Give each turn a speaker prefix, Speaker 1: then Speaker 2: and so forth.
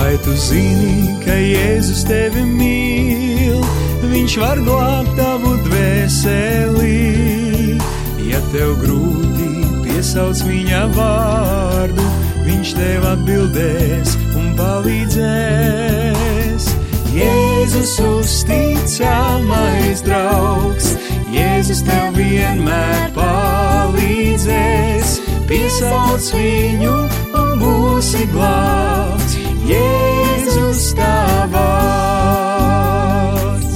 Speaker 1: Vai tu zini, ka Jēzus tevi mīl, viņš var glābt tavu dvēseli. Ja tev grūti piesauc viņa vārdu, viņš tev atbildēs un palīdzēs. Jēzus uzticamais draugs, Jēzus tev vienmēr palīdzēs. Piesauc viņu un būsi glābts.